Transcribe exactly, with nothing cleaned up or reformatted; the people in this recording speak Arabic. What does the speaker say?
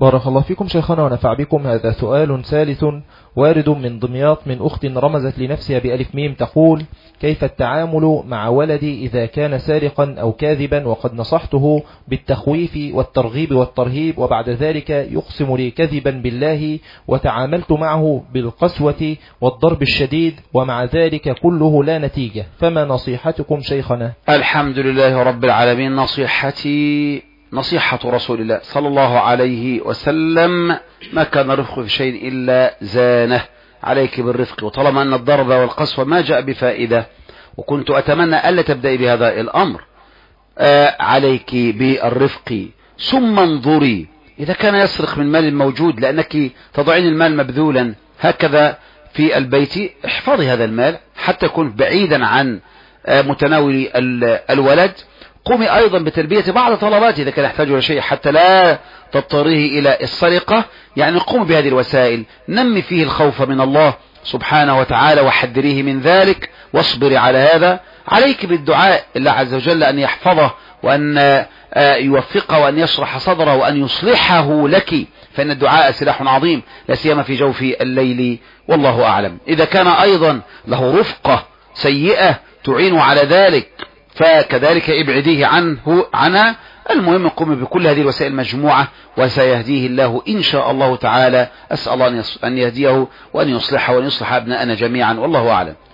بارك الله فيكم شيخنا ونفع بكم. هذا سؤال ثالث وارد من دمياط من أخت رمزت لنفسها بألف ميم تقول: كيف التعامل مع ولدي إذا كان سارقا أو كاذبا وقد نصحته بالتخويف والترغيب والترهيب وبعد ذلك يقسم لي كذبا بالله، وتعاملت معه بالقسوة والضرب الشديد ومع ذلك كله لا نتيجة، فما نصيحتكم شيخنا؟ الحمد لله رب العالمين. نصيحتي نصيحة رسول الله صلى الله عليه وسلم: ما كان رفق في شيء إلا زانه، عليك بالرفق. وطالما أن الضرب والقسوة ما جاء بفائدة، وكنت أتمنى ألا تبدأي بهذا الأمر، آه عليك بالرفق. ثم انظري إذا كان يسرق من مال موجود، لأنك تضعين المال مبذولا هكذا في البيت، احفظي هذا المال حتى يكون بعيدا عن آه متناول الولد. قومي أيضا بتلبية بعض طلباته إذا كان يحتاج إلى شيء حتى لا تضطريه إلى السرقة. يعني قومي بهذه الوسائل، نمي فيه الخوف من الله سبحانه وتعالى وحذريه من ذلك، واصبري على هذا. عليك بالدعاء الله عز وجل أن يحفظه وأن يوفقه وأن يشرح صدره وأن يصلحه لك، فإن الدعاء سلاح عظيم لا سيما في جوف الليل، والله أعلم. إذا كان أيضا له رفقة سيئة تعين على ذلك فكذلك ابعديه عنه عنها. المهم قم بكل هذه الوسائل مجموعة وسيهديه الله إن شاء الله تعالى. أسأل الله أن يهديه وأن يصلحه وأن يصلح أبناءنا جميعا، والله أعلم.